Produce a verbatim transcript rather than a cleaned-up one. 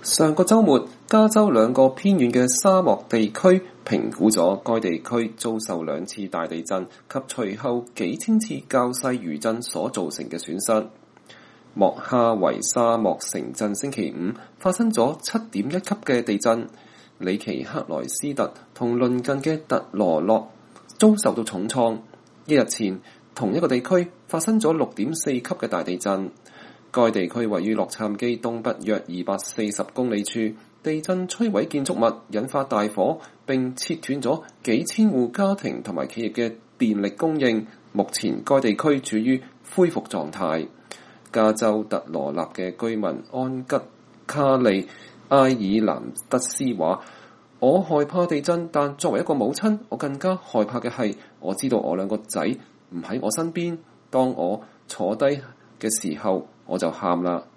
上個週末，加州兩個偏遠嘅沙漠地區評估咗該地區遭受兩次大地震及隨後幾千次較細餘震所造成嘅損失。莫哈維沙漠城鎮星期五發生咗七點一級嘅地震，里奇克萊斯特同鄰近嘅特羅諾遭受到重創。一日前，同一個地區發生咗六點四級嘅大地震。該地區位於洛杉磯東北約二百四十公里處，地震摧毀建築物，引發大火，並切斷咗幾千戶家庭同埋企業嘅電力供應。目前該地區處於恢復狀態。加州特羅納嘅居民安吉卡利埃爾南德斯話：我害怕地震，但作為一個母親，我更加害怕嘅係我知道我兩個仔唔喺我身邊。當我坐低嘅時候，我就喊啦。